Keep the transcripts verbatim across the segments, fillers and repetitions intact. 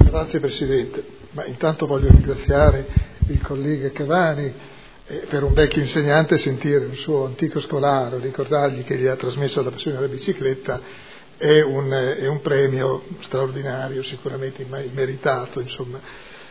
Grazie Presidente, ma intanto voglio ringraziare il collega Cavani eh, per un vecchio insegnante sentire un suo antico scolaro, ricordargli che gli ha trasmesso la passione della bicicletta è un, è un premio straordinario, sicuramente meritato, insomma.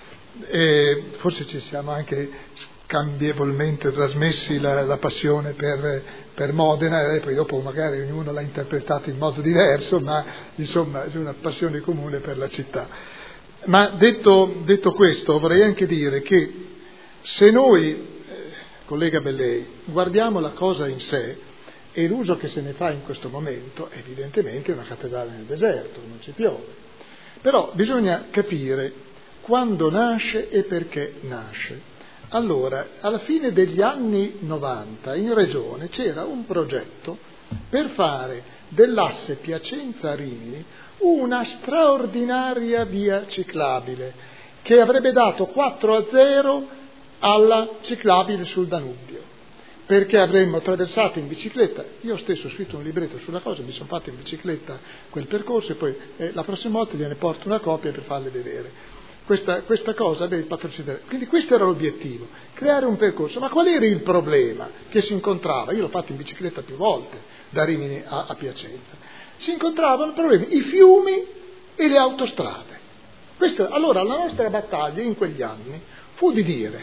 E forse ci siamo anche scambievolmente trasmessi la, la passione per, per Modena e poi dopo magari ognuno l'ha interpretata in modo diverso, ma insomma c'è una passione comune per la città. Ma detto, detto questo vorrei anche dire che se noi, eh, collega Bellei, guardiamo la cosa in sé e l'uso che se ne fa in questo momento, evidentemente è una cattedrale nel deserto, non ci piove. Però bisogna capire quando nasce e perché nasce. Allora, alla fine degli anni novanta in Regione c'era un progetto per fare dell'asse Piacenza-Rimini una straordinaria via ciclabile che avrebbe dato quattro a zero alla ciclabile sul Danubio, perché avremmo attraversato in bicicletta. Io stesso ho scritto un libretto sulla cosa, mi sono fatto in bicicletta quel percorso e poi eh, la prossima volta gliene porto una copia per farle vedere. Questa, questa cosa deve patrocinare. Quindi questo era l'obiettivo, creare un percorso. Ma qual era il problema che si incontrava? Io l'ho fatto in bicicletta più volte, da Rimini a, a Piacenza. Si incontravano problemi, i fiumi e le autostrade. Questo, allora la nostra battaglia in quegli anni fu di dire: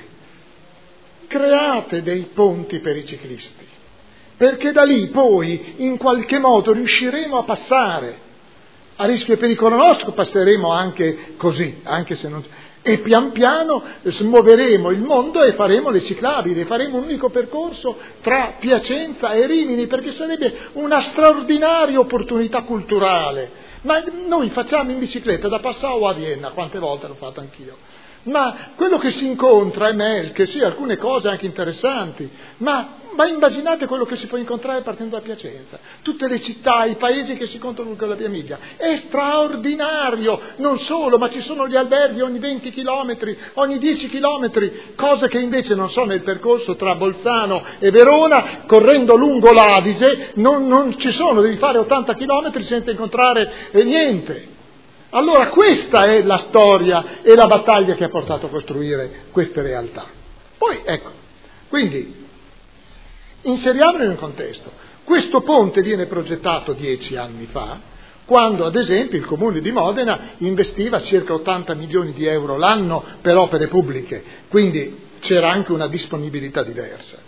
create dei ponti per i ciclisti, perché da lì poi in qualche modo riusciremo a passare. A rischio e pericolo nostro passeremo anche così, anche se non... E pian piano smuoveremo il mondo e faremo le ciclabili, faremo un unico percorso tra Piacenza e Rimini, perché sarebbe una straordinaria opportunità culturale. Ma noi facciamo in bicicletta da Passau a Vienna, quante volte l'ho fatto anch'io. Ma quello che si incontra è Melk, sì, alcune cose anche interessanti, ma, ma immaginate quello che si può incontrare partendo da Piacenza, tutte le città, i paesi che si incontrano con la via Emilia, è straordinario, non solo, ma ci sono gli alberghi ogni venti chilometri, ogni dieci chilometri, cose che invece non sono nel percorso tra Bolzano e Verona, correndo lungo l'Adige, non, non ci sono, devi fare ottanta chilometri senza incontrare eh, niente. Allora questa è la storia e la battaglia che ha portato a costruire queste realtà. Poi ecco, quindi inseriamolo in un contesto. Questo ponte viene progettato dieci anni fa, quando ad esempio il Comune di Modena investiva circa ottanta milioni di euro l'anno per opere pubbliche, quindi c'era anche una disponibilità diversa.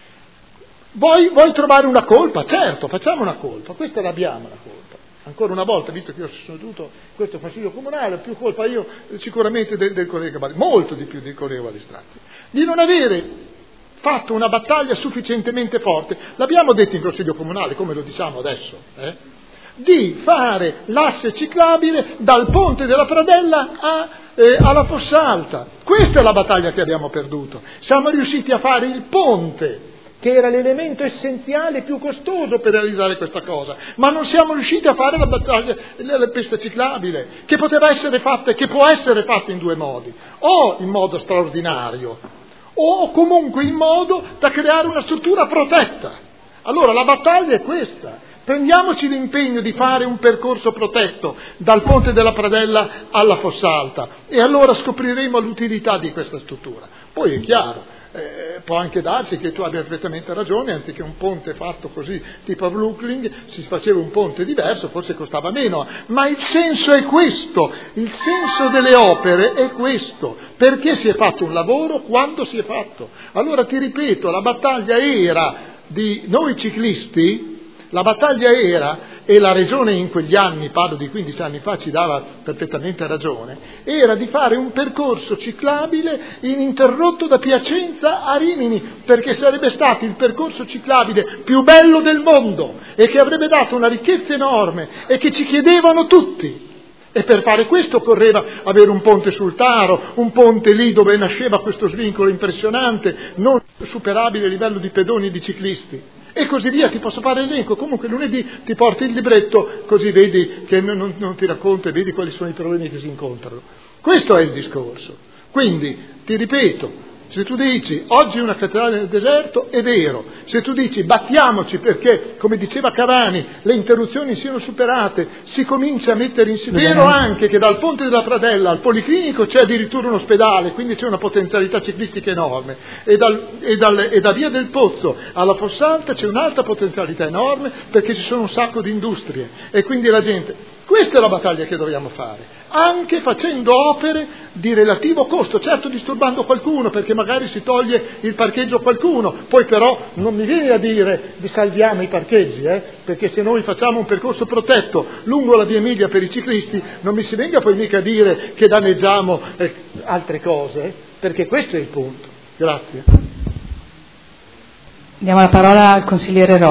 Vuoi, vuoi trovare una colpa? Certo, facciamo una colpa, questa l'abbiamo la colpa. Ancora una volta, visto che io sono dovuto questo Consiglio Comunale, più colpa io sicuramente del, del collega Balistratti, molto di più del collega Balistratti, di non avere fatto una battaglia sufficientemente forte, l'abbiamo detto in Consiglio Comunale, come lo diciamo adesso, eh? di fare l'asse ciclabile dal Ponte della Pradella a, eh, alla Fossa Alta. Questa è la battaglia che abbiamo perduto. Siamo riusciti a fare il ponte, che era l'elemento essenziale più costoso per realizzare questa cosa, ma non siamo riusciti a fare la battaglia della pista ciclabile, che poteva essere fatta e che può essere fatta in due modi, o in modo straordinario, o comunque in modo da creare una struttura protetta. Allora la battaglia è questa, prendiamoci l'impegno di fare un percorso protetto dal Ponte della Pradella alla Fossa Alta e allora scopriremo l'utilità di questa struttura. Poi è chiaro, Eh, può anche darsi che tu abbia perfettamente ragione, anziché un ponte fatto così tipo a Brooklyn si faceva un ponte diverso, forse costava meno, ma il senso è questo, il senso delle opere è questo, perché si è fatto un lavoro quando si è fatto. Allora ti ripeto, la battaglia era di noi ciclisti, la battaglia era, e la Regione in quegli anni, parlo di quindici anni fa, ci dava perfettamente ragione, era di fare un percorso ciclabile ininterrotto da Piacenza a Rimini, perché sarebbe stato il percorso ciclabile più bello del mondo e che avrebbe dato una ricchezza enorme e che ci chiedevano tutti. E per fare questo occorreva avere un ponte sul Taro, un ponte lì dove nasceva questo svincolo impressionante, non superabile a livello di pedoni e di ciclisti. E così via, ti posso fare l'elenco, comunque lunedì ti porti il libretto, così vedi che non, non, non ti racconto e vedi quali sono i problemi che si incontrano. Questo è il discorso. Quindi, ti ripeto, Se tu dici oggi una cattedrale nel deserto, è vero. Se tu dici battiamoci perché, come diceva Cavani, le interruzioni siano superate, si comincia a mettere in è vero anche che dal Ponte della Pradella al Policlinico c'è addirittura un ospedale, quindi c'è una potenzialità ciclistica enorme, e, dal, e, dal, e da Via del Pozzo alla Fossalta c'è un'altra potenzialità enorme perché ci sono un sacco di industrie e quindi la gente... Questa è la battaglia che dobbiamo fare, anche facendo opere di relativo costo, certo disturbando qualcuno perché magari si toglie il parcheggio a qualcuno, poi però non mi viene a dire di salviamo i parcheggi, eh? Perché se noi facciamo un percorso protetto lungo la via Emilia per i ciclisti non mi si venga poi mica a dire che danneggiamo eh, altre cose, eh? Perché questo è il punto. Grazie. Diamo la parola al consigliere Ro.